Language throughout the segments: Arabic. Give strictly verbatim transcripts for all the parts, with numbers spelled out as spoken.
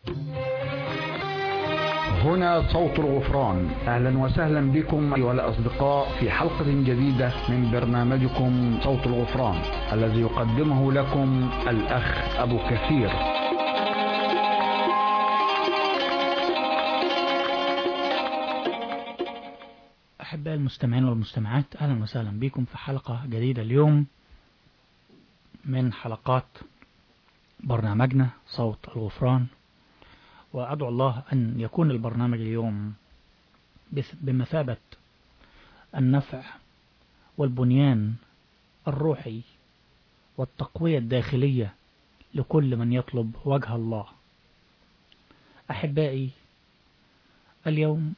هنا صوت الغفران. أهلا وسهلا بكم أيها الأصدقاء في حلقة جديدة من برنامجكم صوت الغفران الذي يقدمه لكم الأخ أبو كثير. أحباء المستمعين والمستمعات، أهلا وسهلا بكم في حلقة جديدة اليوم من حلقات برنامجنا صوت الغفران. وأدعو الله أن يكون البرنامج اليوم بمثابة النفع والبنيان الروحي والتقوية الداخلية لكل من يطلب وجه الله. أحبائي، اليوم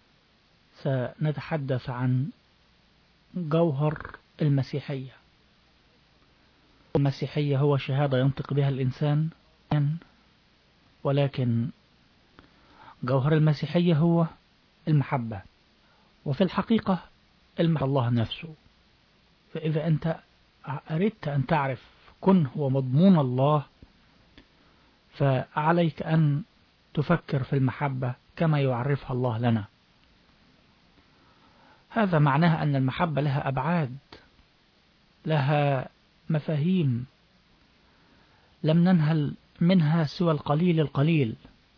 سنتحدث عن جوهر المسيحية. المسيحية هو شهادة ينطق بها الإنسان، ولكن جوهر المسيحية هو المحبة، وفي الحقيقة المحبة الله نفسه. فإذا أنت أردت أن تعرف كنه ومضمون الله، فعليك أن تفكر في المحبة كما يعرفها الله لنا. هذا معناه أن المحبة لها أبعاد، لها مفاهيم لم ننهل منها سوى القليل القليل،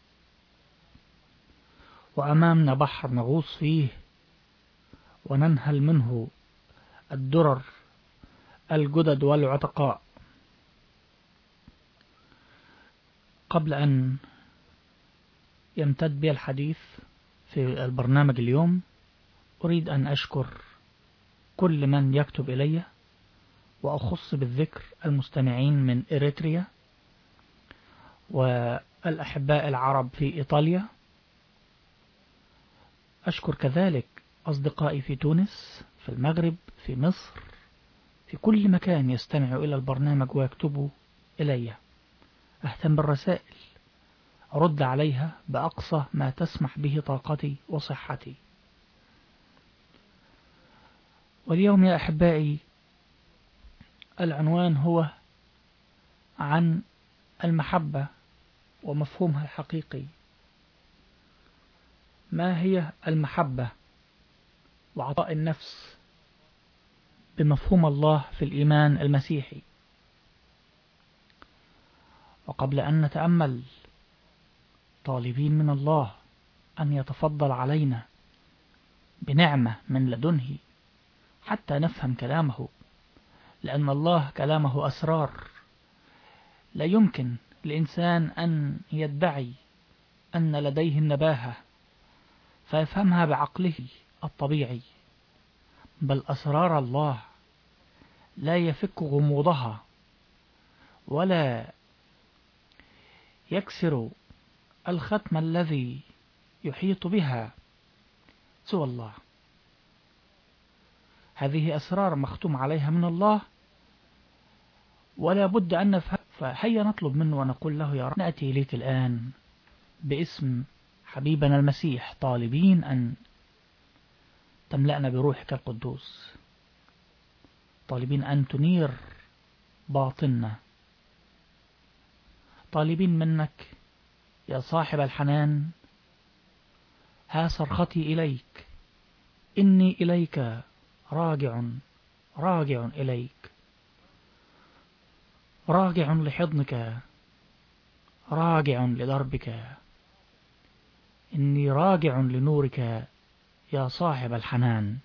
وأمامنا بحر نغوص فيه وننهل منه الدرر الجدد والعتقاء. قبل أن يمتد بي الحديث في البرنامج اليوم، أريد أن أشكر كل من يكتب إلي، وأخص بالذكر المستمعين من إريتريا والأحباء العرب في إيطاليا. أشكر كذلك أصدقائي في تونس، في المغرب، في مصر، في كل مكان يستمعوا إلى البرنامج ويكتبوا إلي. أهتم بالرسائل، أرد عليها بأقصى ما تسمح به طاقتي وصحتي. واليوم يا أحبائي العنوان هو عن المحبة ومفهومها الحقيقي. ما هي المحبة وعطاء النفس بمفهوم الله في الإيمان المسيحي؟ وقبل أن نتأمل، طالبين من الله أن يتفضل علينا بنعمة من لدنه حتى نفهم كلامه، لأن الله كلامه أسرار لا يمكن الإنسان أن يدعي أن لديه النباهة فيفهمها بعقله الطبيعي، بل أسرار الله لا يفك غموضها ولا يكسر الختم الذي يحيط بها سوى الله. هذه أسرار مختوم عليها من الله، ولا بد أن نفهم. فهيا نطلب منه ونقول له: يا رب، نأتي إليك الآن باسم حبيبنا المسيح، طالبين أن تملأنا بروحك القدوس، طالبين أن تنير باطننا، طالبين منك يا صاحب الحنان: ها صرختي إليك، إني إليك راجع، راجع إليك، راجع لحضنك، راجع لدربك، إني راجع لنورك يا صاحب الحنان.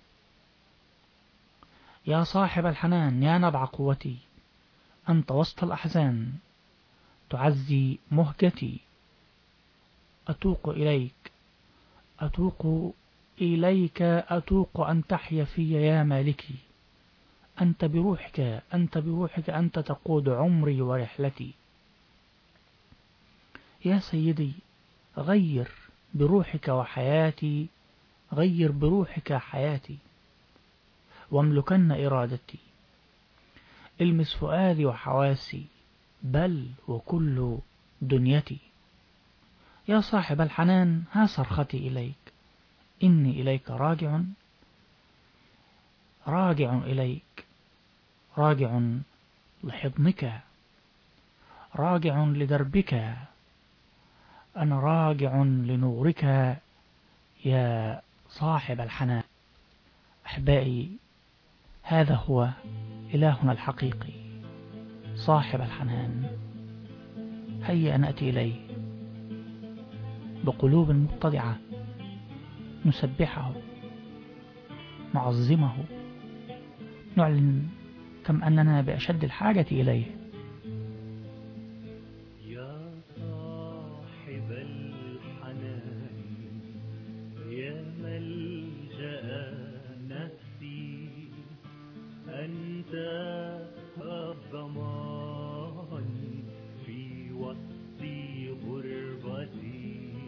يا صاحب الحنان، يا نبع قوتي، أنت وسط الأحزان تعزي مهجتي. أتوق إليك، أتوق إليك، أتوق أن تحيا في يا مالكي. أنت بروحك، أنت بروحك أنت تقود عمري ورحلتي. يا سيدي، غير بروحك وحياتي، غير بروحك حياتي، واملكن إرادتي، المس فؤادي وحواسي، بل وكل دنيتي. يا صاحب الحنان، ها صرختي إليك، إني إليك راجع، راجع إليك، راجع لحضنك، راجع لدربك، أنا راجع لنورك يا صاحب الحنان. أحبائي، هذا هو إلهنا الحقيقي صاحب الحنان. هيا نأتي إليه بقلوب متضعة، نسبحه، نعظمه، نعلن كم أننا بأشد الحاجة إليه. يا صاحب الحنان، يا ملجأ نفسي، أنت الضمان في وسط غربتي.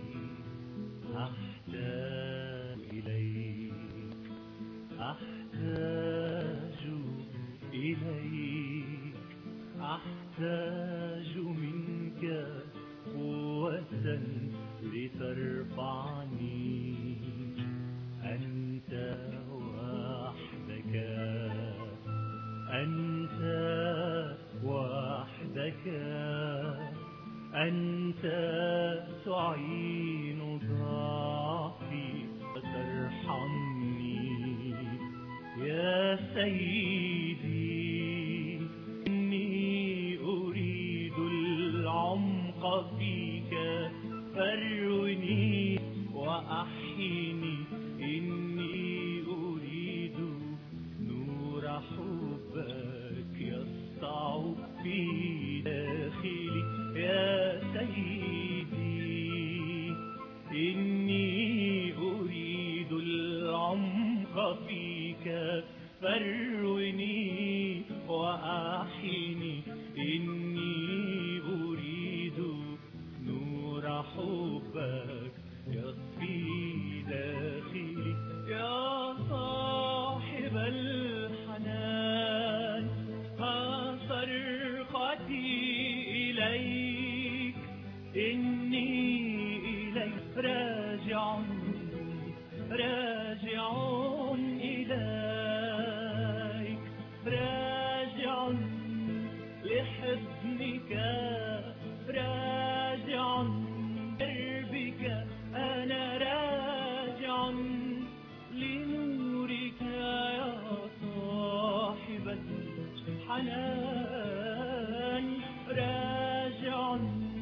أحتاج إليك، أحتاج إليك، أحتاج منك قوة لترفعني. أنت وحدك، أنت وحدك، أنت تعين ضعفي وترحمني. يا سيدي، إني أريد العمق فيك، فروني وأحيني. إني أريد نور حبك يسطع في داخلي. يا سيدي، إني أريد العمق فيك، فروني وأحيني. إني أريد نور حبك يطفي داخلي. يا صاحب الحنان، ها صرختي إليك. إني إليك راجع، راجع إليك، راجع لحضنك، راجع دربك. أنا راجع لنورك يا صاحب الحنان. راجع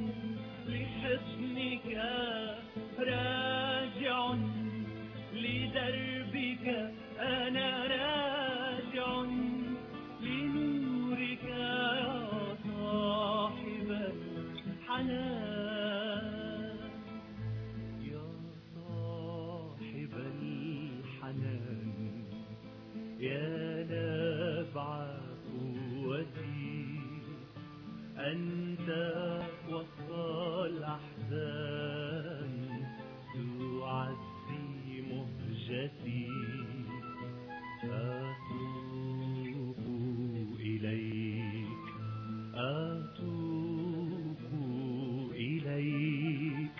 لحضنك، راجع لدربك. أنا راجع لنورك يا صاحب الحنان. يا صاحب الحنان، يا نبع قوتي، أنت وسط الأحزان تعزي مهجتي. أتوب إليك، أتوب إليك،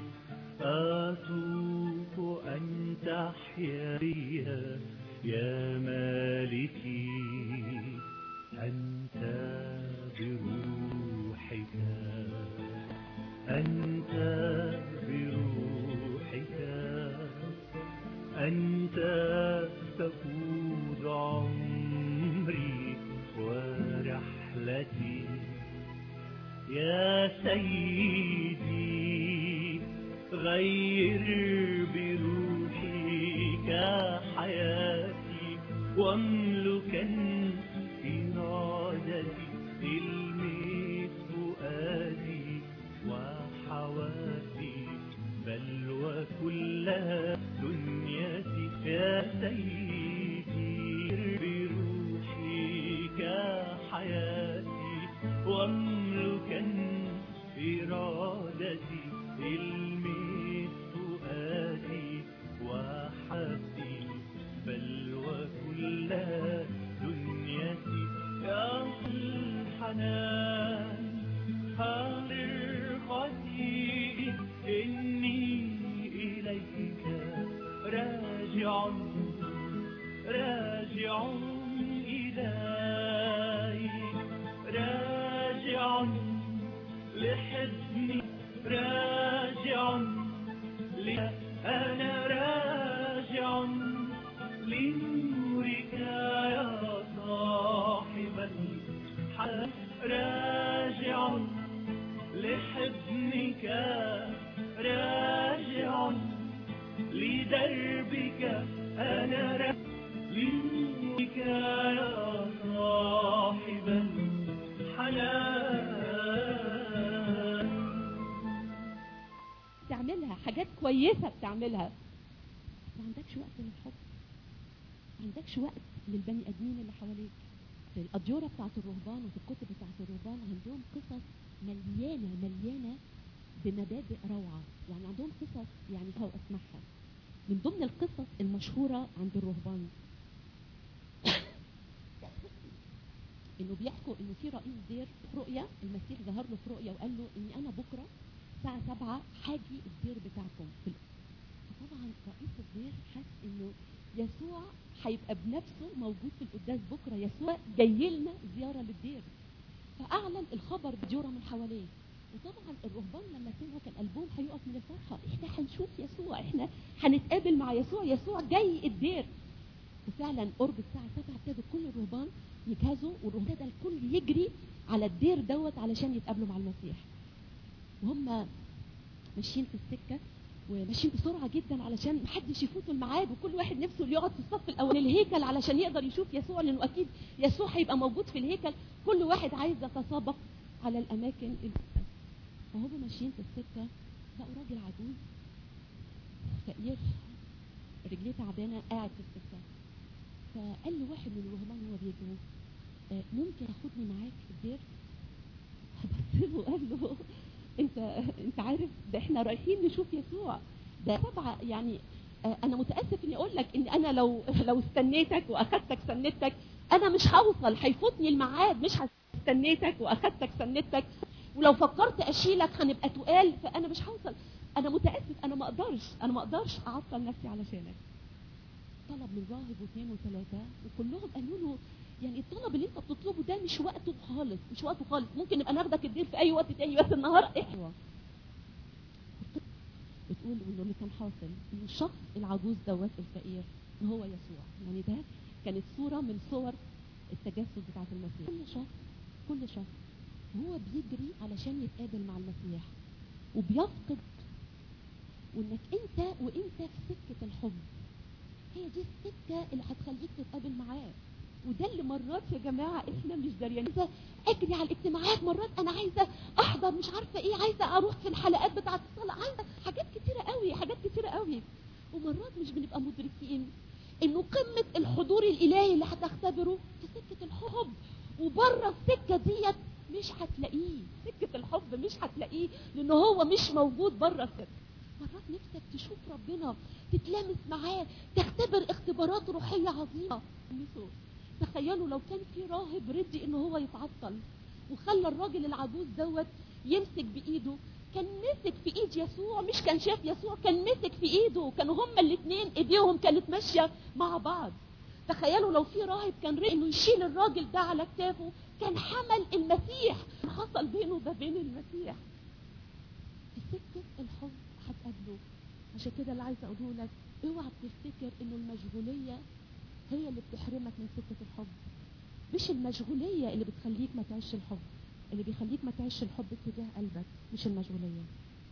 أتوب أن تحيا بي يا مالكي. أنت بروحك، أنت بروحك، أنت تقود عمري ورحلتي. يا سيدي، غير بروحك حياتي، واملكا إرادتي. المس فؤادي وحواسي، بل وكلها دنيتي. يا سيدي، بروحك حياتي، واملكا إرادتي. المس فؤادي وحواسي، بل وكلها دنيتي. يا الحنان، صرختي إني إليك راجع، راجع إليك، راجع لحضني، راجع بتعملها، حاجات كويسه بتعملها، ما عندكش وقت للحب، ما عندكش وقت للبني ادمين اللي حواليك. في الاديره بتاعت الرهبان وفي الكتب بتاعت الرهبان عندهم قصص مليانه مليانه بمبادئ روعه، يعني عندهم قصص يعني هو اسمعها. من ضمن القصص المشهوره عند الرهبان انه بيحكوا انه في رئيس دير في رؤيا، المسيح ظهر له في رؤيا وقال له اني انا بكره الساعه سبعة حاجي الدير بتاعكم. طبعا رئيس الدير حس انه يسوع هيبقى بنفسه موجود في القداس بكره، يسوع جاي لنا زياره للدير. فاعلن الخبر بديره من حواليه، وطبعا الرهبان لما سمعوا كان قلبهم هيقف من الفرحه، احنا هنشوف يسوع، احنا هنتقابل مع يسوع، يسوع جاي الدير. وفعلا قرب الساعه سبعة ابتدوا كل الرهبان يجهزوا، والرهبان ده الكل يجري على الدير دوت علشان يتقابلوا مع المسيح. وهم ماشيين في السكه وماشيين بسرعه جدا علشان محدش يفوتوا الميعاد، وكل واحد نفسه يقعد في الصف الاول الهيكل علشان يقدر يشوف يسوع، لانه اكيد يسوع هيبقى موجود في الهيكل. كل واحد عايز يتسابق على الاماكن الأولى. فهم ماشيين في السكه لقوا راجل عجوز فقير رجليه تعبانه قاعد في السكه. فقال له واحد من الرهبان وهو بيجري آه ممكن اخدني معاك الدير؟ بص له وقال له انت انت عارف ده احنا رايحين نشوف يسوع، ده طبعا يعني آه انا متاسف اني اقول لك ان انا لو لو استنيتك واخدتك سنتك انا مش هوصل، هيفوتني الميعاد، مش هستنيتك واخدتك سنتك، ولو فكرت اشيلك هنبقى تقال، فانا مش هوصل، انا متاسف، انا ما اقدرش انا ما اقدرش اعطل نفسي علشانك. طلب من راهب واثنين وثلاثه وكلهم قالوا له يعني الطلب اللي انت بتطلبه ده مش وقته خالص، مش وقته خالص، ممكن نبقى ناخدك الدير في اي وقت تاني، بس النهار احنا بتقول انه اللي كان حاصل ان الشخص العجوز دوت الفقير هو يسوع. يعني ده كانت صوره من صور التجسد بتاعت المسيح. كل شخص كل شخص هو بيجري علشان يتقابل مع المسيح وبيفقد، وانك انت وانت في سكه الحب هي دي السكه اللي هتخليك تتقابل معاه. وده اللي مرات يا جماعه احنا مش داريانين. عايزه اجري على الاجتماعات، مرات انا عايزه احضر مش عارفه ايه، عايزه اروح في الحلقات بتاعه الصلاه، عايزه حاجات كتيره قوي حاجات كتيره قوي ومرات مش بنبقى مدركين انه قمه الحضور الالهي اللي هتختبره في سكه الحب، وبره السكه ديت مش هتلاقيه، سكه الحب مش هتلاقيه لانه هو مش موجود بره السكه. مرات نفسك تشوف ربنا، تتلامس معاه، تختبر اختبارات روحيه عظيمه. تخيلوا لو كان في راهب رضي انه هو يتعطل وخلى الراجل العجوز دوت يمسك بايده، كان مسك في ايد يسوع، مش كان شاف يسوع، كان مسك في ايده، كانوا هما الاثنين ايديهم كانت ماشيه مع بعض. تخيلوا لو في راهب كان رضي انه يشيل الراجل ده على كتافه، كان حمل المسيح، حصل بينه وبين المسيح. في سكه الحب هتقابله. عشان كده اللي عايزه اقوله لك، اوعى تفتكر انه المشغوليه هي اللي بتحرمك من سكه الحب. مش المشغوليه اللي بتخليك ما تعيش الحب، اللي بيخليك ما تعيش الحب اتجاه قلبك مش المشغوليه.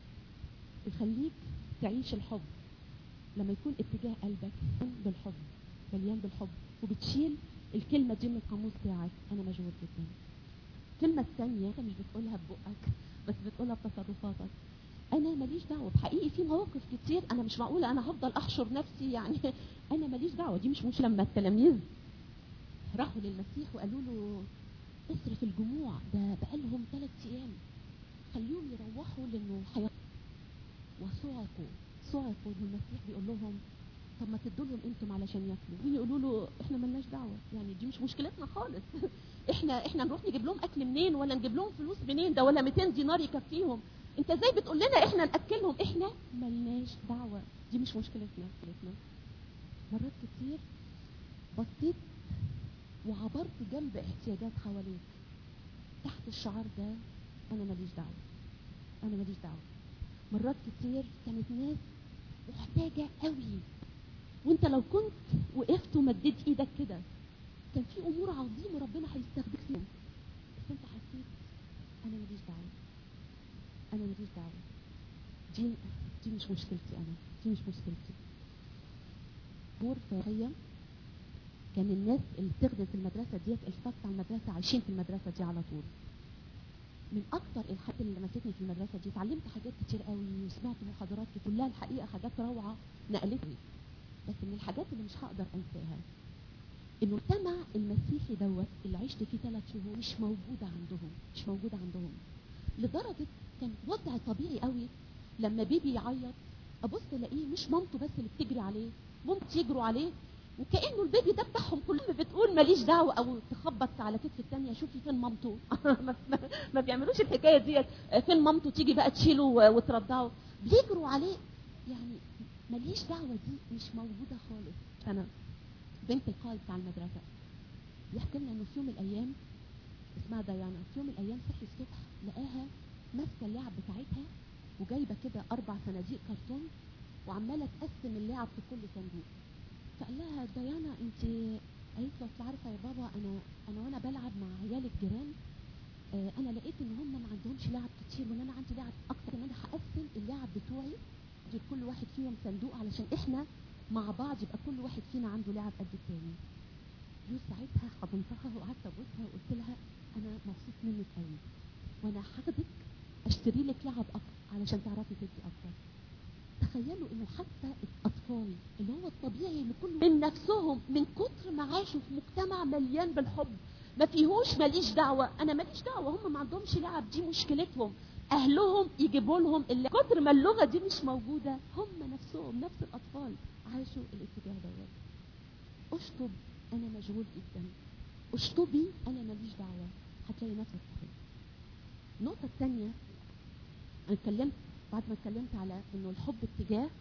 بيخليك تعيش الحب لما يكون اتجاه قلبك بالحب، مليان بالحب، وبتشيل الكلمه دي من القاموس بتاعك، انا مشغول جدا. الكلمه الثانيه انت مش بتقولها ببقك بس بتقولها بتصرفاتك، انا ماليش دعوه. بحقيقي في مواقف كتير انا مش معقوله انا هفضل احشر نفسي، يعني انا ماليش دعوه، دي مش مش لما التلاميذ راحوا للمسيح وقالوا له اصرف الجموع ده بقالهم ثلاث ايام خليهم يروحوا لانه حياة، وصعقوا صعقوا والمسيح بيقول لهم طب ما تدوا لهم انتم علشان ياكلوا، وين يقولوا له احنا مالناش دعوه، يعني دي مش مشكلتنا خالص احنا احنا نروح نجيب لهم اكل منين ولا نجيب لهم فلوس منين، ده ولا مئتين دينار يكفيهم، انت ازاي بتقول لنا احنا ناكلهم، احنا مالناش دعوه، دي مش مشكلتنا. مشكلتنا مرات كتير بصيت وعبرت جنب احتياجات حواليك تحت الشعار ده انا ماليش دعوه، انا ماليش دعوه. مرات كتير كانت ناس محتاجه قوي وانت لو كنت وقفت ومديت ايدك كده كان في امور عظيمه ربنا هيستخدمك فيهم، بس انت حسيت انا ماليش دعوه، انا ماليش دعوه، دي دي مش مشكلتي، انا دي مش مشكلتي. دور فقهيه كان الناس اللي بتخدم في المدرسه ديت الفات على المدرسه عايشين في المدرسه دي على طول، من اكتر الحاجات اللي لمستني في المدرسه دي، اتعلمت حاجات كتير قوي وسمعت محاضرات كتير، كلها الحقيقه حاجات روعه نقلتني. بس من الحاجات اللي مش هقدر انساها انه المجتمع المسيحي دوت اللي عشت فيه ثلاث شهور مش موجوده عندهم، مش موجوده عندهم لدرجه كان وضع طبيعي قوي لما بيبي يعيط ابص الاقيه مش مامته بس اللي بتجري عليه، مامته يجروا عليه وكانه البيبي ده بتاعهم كلهم، بتقول ماليش دعوه او تخبط على كتف الثانيه شوفي فين مامته. ما بيعملوش الحكايه ديت، فين مامته، تيجي بقى تشيله وترضعه، بيجروا عليه. يعني ماليش دعوه دي مش موجوده خالص. انا بنت القائد بتاع المدرسه بيحكي لنا انه في يوم من الايام، اسمها ديانا، في يوم من الايام صحي الصبح لقاها ماسكه اللعب بتاعتها وجايبه كده اربع صناديق كرتون وعماله تقسم اللعب في كل صندوق. فقال لها ديانا انت، قالت له اصل عارفه يا بابا انا انا وانا بلعب مع عيال الجيران اه انا لقيت ان هم ما عندهمش لعب كتير وان انا عندي لعب اكتر، ان انا هقسم اللعب بتوعي كل واحد فيهم صندوق علشان احنا مع بعض يبقى كل واحد فينا عنده لعب قد التاني. جو ساعتها حضنتها وقعدت ابوسها وقلت لها انا مبسوط منك قوي وانا هاخدك اشتري لك لعب اكتر علشان تعرفي تدي اكتر. تخيلوا انه حتى الاطفال اللي هو الطبيعي اللي كله من نفسهم من كتر ما عاشوا في مجتمع مليان بالحب ما فيهوش ماليش دعوه، انا ماليش دعوه، هم ما عندهمش لعب، دي مشكلتهم، اهلهم يجيبوا لهم اللي كتر ما اللغه دي مش موجوده، هم نفسهم نفس الاطفال عاشوا الاتجاه دوت. اشطب انا مشغول جدا، اشطبي انا ماليش دعوه، هتلاقي نفسك كده. النقطه الثانيه انا اتكلمت بعد ما اتكلمت على انه الحب اتجاه،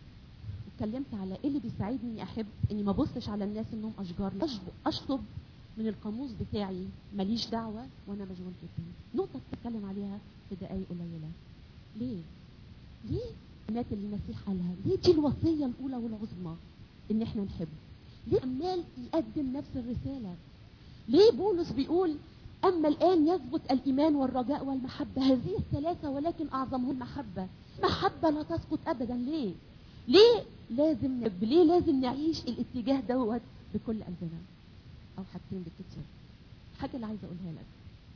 اتكلمت على ايه اللي بيساعدني اني احب، اني ما ابصش على الناس انهم اشجار، اشطب من القاموس بتاعي ماليش دعوه وانا مشغول جدا. نقطه بتتكلم عليها في دقايق قليله. ليه؟ ليه الكلمات اللي المسيح قالها؟ ليه دي الوصيه الاولى والعظمى ان احنا نحب؟ ليه عمال يقدم نفس الرساله؟ ليه بولس بيقول اما الان يثبت الايمان والرجاء والمحبه، هذه الثلاثه ولكن اعظمهم المحبه. محبه لا تسقط ابدا. ليه؟ ليه لازم نحب؟ ليه لازم نعيش الاتجاه دوت بكل قلبنا؟ او حاجتين بالكتير. الحاجه اللي عايزه اقولها لك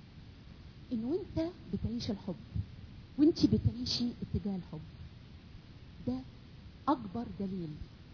انه انت بتعيش الحب وانت بتعيشي اتجاه الحب، ده اكبر دليل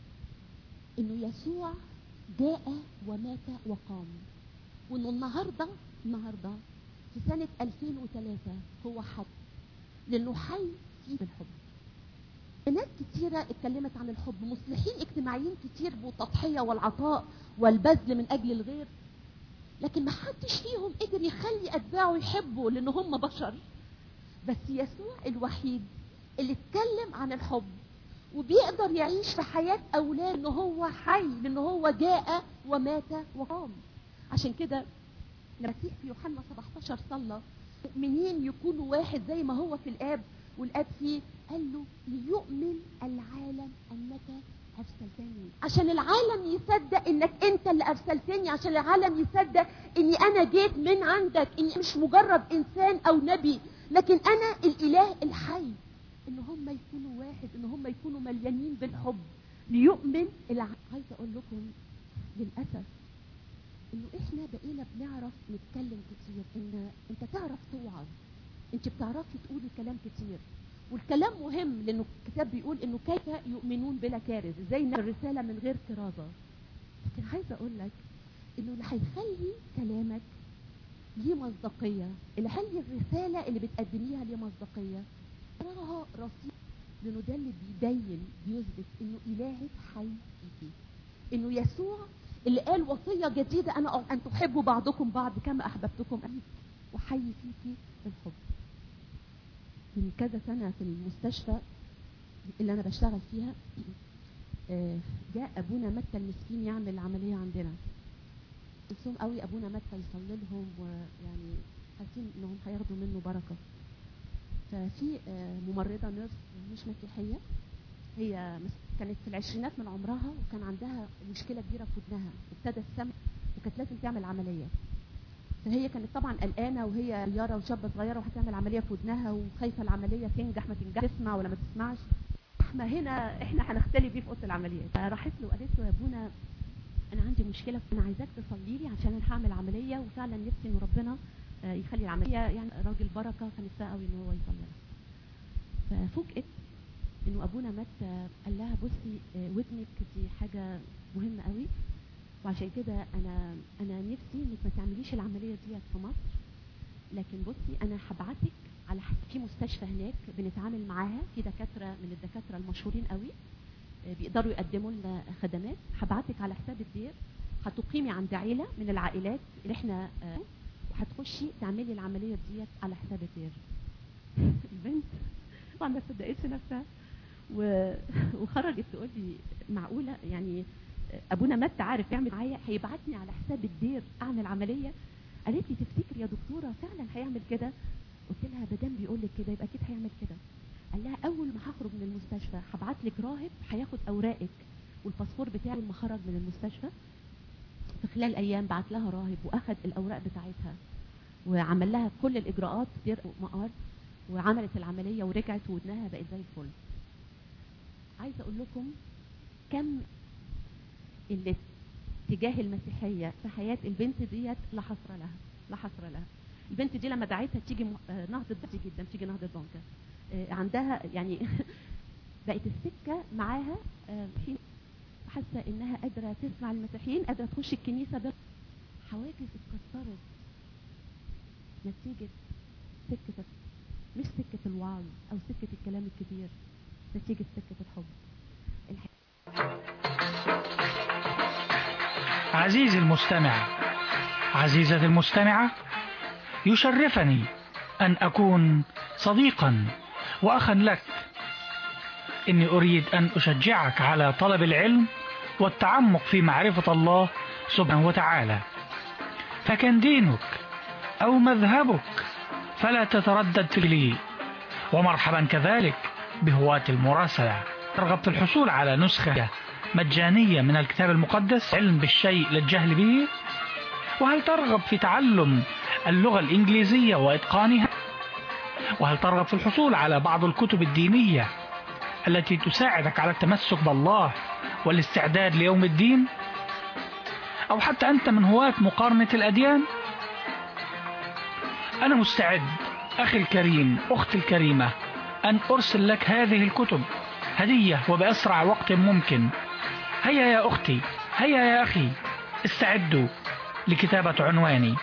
انه يسوع جاء ومات وقام، وانه النهارده النهارده في سنه ألفين وثلاثة هو حي، لانه حي فيه بالحب. ناس كتيره اتكلمت عن الحب، مصلحين اجتماعيين كتير بالتضحيه والعطاء والبذل من اجل الغير، لكن ما حدش فيهم قدر يخلي اتباعه يحبوا لان هم بشر. بس يسوع الوحيد اللي اتكلم عن الحب وبيقدر يعيش في حياه اولاد ان هو حي، لان هو جاء ومات وقام. عشان كده المسيح في يوحنا سبعتاشر صلى مؤمنين يكونوا واحد زي ما هو في الاب والاب فيه، قال له ليؤمن العالم انك ارسلتني، عشان العالم يصدق انك انت اللي ارسلتني، عشان العالم يصدق اني انا جيت من عندك، اني مش مجرد انسان او نبي، لكن انا الاله الحي. ان هم يكونوا واحد، ان هم يكونوا مليانين بالحب، ليؤمن العالم. عايزه اقول لكم للاسف انه احنا بقينا بنعرف نتكلم كتير، ان انت تعرف توعظ، انت بتعرفي تقولي كلام كتير، والكلام مهم لانه الكتاب بيقول انه كيف يؤمنون بلا كارث، ازاي الرساله من غير كرازه. لكن عايزه اقول لك انه اللي هيخلي كلامك ليه مصداقيه، اللي هيخلي الرساله اللي بتقدميها ليه مصداقيه، تراها رصيد، لانه ده اللي بيبين بيثبت انه الهك حي فيكي، انه يسوع اللي قال وصيه جديده انا ان تحبوا بعضكم بعض كما احببتكم انت، وحي فيكي الحب. من كذا سنه في المستشفى اللي انا بشتغل فيها جاء ابونا متى المسكين يعمل عمليه عندنا، قلتلهم قوي ابونا متى يصلي لهم، ويعني حاسين انهم هياخدوا منه بركه. ففي ممرضه نيرس مش مسيحيه، هي كانت في العشرينات من عمرها وكان عندها مشكله كبيره في ودنها، ابتدى السمع وكانت لازم تعمل عمليه. فهي كانت طبعا قلقانه وهي صغيره وشابه صغيره وهتعمل عمليه في ودنها وخايفه العمليه تنجح ما تنجحش، تسمع ولا ما تسمعش. احنا هنا احنا هنختلي بيه في اوضه العمليه. فراحت له وقالت له يا ابونا انا عندي مشكله، انا عايزاك تصلي لي عشان انا هعمل عمليه، وفعلا نفسي ان ربنا يخلي العمليه يعني راجل بركه، فنفسها قوي ان هو يصلي لها. ففوجئت انه ابونا مات، قال لها بصي ودنك دي حاجه مهمه قوي، وعشان كده انا انا نفسي انك ما تعمليش العمليه دي في مصر، لكن بصي انا هبعتك على في مستشفى هناك بنتعامل معاها، في دكاتره من الدكاتره المشهورين قوي بيقدروا يقدموا لنا خدمات، هبعتك على حساب الدير، هتقيمي عند عيله من العائلات اللي احنا وهتخشي تعملي العمليه ديت على حساب الدير. البنت طبعا ما صدقتش نفسها وخرجت تقول لي معقوله يعني ابونا مات عارف يعمل معايا، هيبعتني على حساب الدير اعمل عمليه؟ قالت لي تفتكري يا دكتوره فعلا هيعمل كده؟ قلت لها بدام بيقول لك كده يبقى اكيد هيعمل كده. قال لها اول ما هخرج من المستشفى هبعت لك راهب هياخد اوراقك والباسبور بتاعي لما خرج من المستشفى. في خلال ايام بعت لها راهب واخد الاوراق بتاعتها وعمل لها كل الاجراءات دير مقار، وعملت العمليه ورجعت ودنها بقت زي الفل. عايزه اقول لكم كم اللي تجاه المسيحيه في حياه البنت ديت لا حصر لها، لا حصر لها. البنت دي لما دعيتها تيجي نهضه بنك جدا، تيجي نهضه بنك عندها يعني بقت السكه معاها حين حاسه انها قادره تسمع المسيحيين، قادره تخش الكنيسه بس حواجز اتكسرت نتيجه سكه، مش سكه الوعظ او سكه الكلام الكبير، نتيجه سكه الحب. الح... عزيزي المستمع، عزيزتي المستمعة، يشرفني أن أكون صديقا وأخا لك. إني أريد أن أشجعك على طلب العلم والتعمق في معرفة الله سبحانه وتعالى، فكان دينك أو مذهبك فلا تتردد فيه. ومرحبا كذلك بهواة المراسلة. ترغب في الحصول على نسخة مجانية من الكتاب المقدس، علم بالشيء للجهل به؟ وهل ترغب في تعلم اللغة الإنجليزية وإتقانها؟ وهل ترغب في الحصول على بعض الكتب الدينية التي تساعدك على التمسك بالله والاستعداد ليوم الدين؟ أو حتى أنت من هواة مقارنة الأديان؟ أنا مستعد أخي الكريم، أختي الكريمة، أن أرسل لك هذه الكتب هدية وبأسرع وقت ممكن. هيا يا أختي، هيا يا أخي، استعدوا لكتابة عنواني.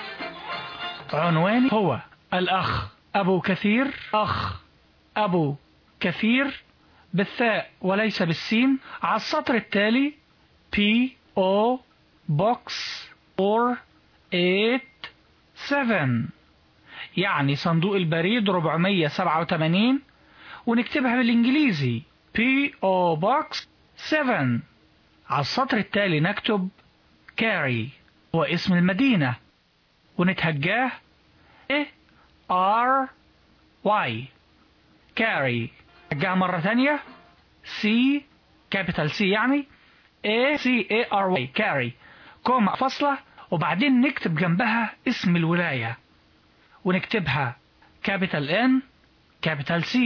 عنواني هو الأخ أبو كثير، أخ أبو كثير بالثاء وليس بالسين، على السطر التالي بي أو Box أربعمائة وسبعة وسبعين، يعني صندوق البريد أربعمائة وسبعة وثمانين، ونكتبها بالإنجليزي بي أو Box سبعة. على السطر التالي نكتب كاري، هو اسم المدينة، ونتهجاه A R Y كاري. نتهجاه مرة ثانية C capital C يعني A C A R Y كاري، كوما فاصلة، وبعدين نكتب جنبها اسم الولاية ونكتبها capital N capital C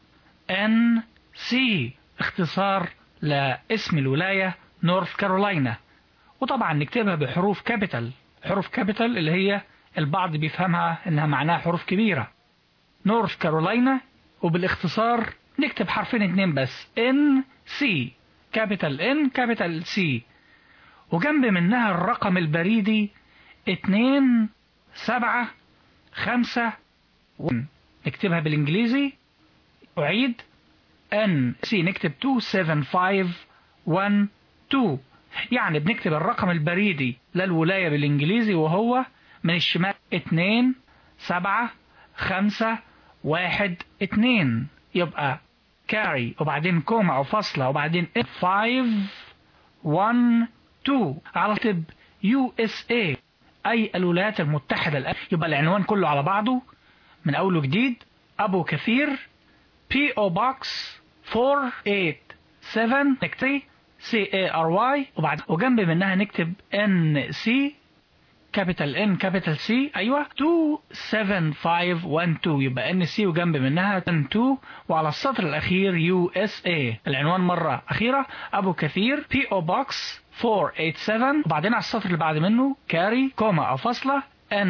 N C، اختصار لاسم الولاية نورث كارولاينا. وطبعا نكتبها بحروف كابيتال، حروف كابيتال اللي هي البعض بيفهمها انها معناها حروف كبيرة، نورث كارولاينا، وبالاختصار نكتب حرفين اتنين بس N C كابيتال N كابيتال C، وجنب منها الرقم البريدي اتنين سبعة خمسة، نكتبها بالانجليزي، أعيد N C نكتب اتنين سبعة خمسة واحد اتنين، يعني بنكتب الرقم البريدي للولاية بالانجليزي وهو من الشمال اتنين سبعة خمسة واحد اتنين، يبقى كاري وبعدين كوما أو فاصلة وبعدين خمسة واحد اتنين، على طب يو اس اي أي الولايات المتحدة الآن. يبقى العنوان كله على بعضه من أوله جديد، أبو كثير بي أو Box أربعمائة وسبعة وسبعين نكتب سي اي ار واي، وبعد وجنب منها نكتب ان سي كابيتال ان كابيتال سي، ايوه اتنين سبعة خمسة واحد اتنين، يبقى ان سي وجنب منها اتنين، وعلى السطر الاخير يو اس اي. العنوان مره اخيره ابو كثير بي او بوكس أربعمائة وسبعة وسبعين، وبعدين على السطر اللي بعد منه كاري كوما او فاصله ان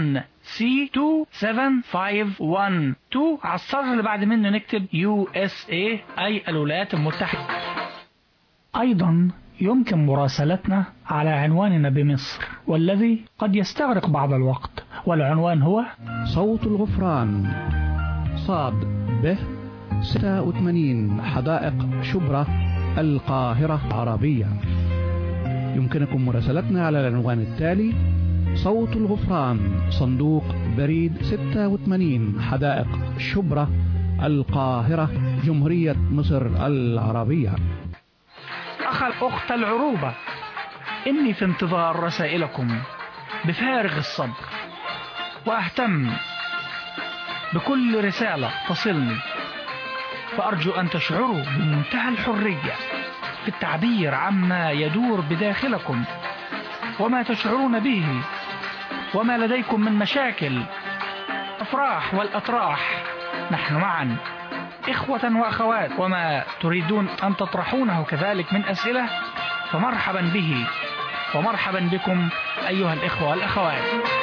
سي اتنين سبعة خمسة واحد اتنين. على السطر اللي بعد منه نكتب يو اس اي أي الولايات المتحدة. أيضا يمكن مراسلتنا على عنواننا بمصر والذي قد يستغرق بعض الوقت، والعنوان هو صوت الغفران، صاد به ستة وثمانين حدائق شبرا، القاهرة العربية. يمكنكم مراسلتنا على العنوان التالي: صوت الغفران، صندوق بريد ستة وثمانين حدائق شبرا، القاهرة، جمهورية مصر العربية. أخ الأخت العروبة، إني في انتظار رسائلكم بفارغ الصبر، وأهتم بكل رسالة تصلني، فأرجو أن تشعروا بمنتهى الحرية في التعبير عما يدور بداخلكم وما تشعرون به وما لديكم من مشاكل، أفراح والأطراح. نحن معا إخوة وأخوات، وما تريدون أن تطرحونه كذلك من أسئلة فمرحبا به ومرحبا بكم أيها الإخوة والأخوات.